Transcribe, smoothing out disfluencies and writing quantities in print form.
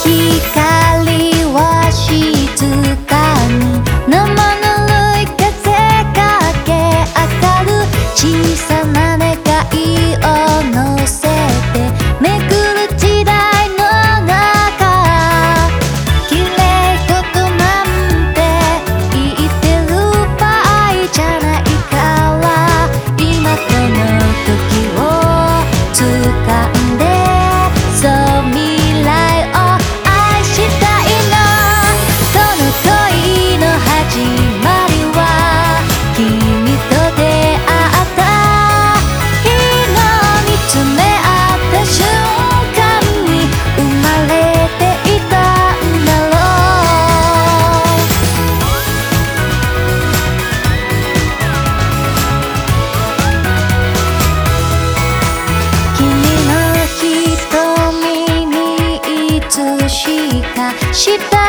光は静かに生ぬるい風が駆け上がる小さな願いを乗せて巡る時代の中綺麗事なんて言ってる場合じゃないから今この時を掴んでそう未来を愛したいのこの恋の始まりは君と出会った日の見つめ合った瞬間に生まれていたんだろう君の瞳にいつしかした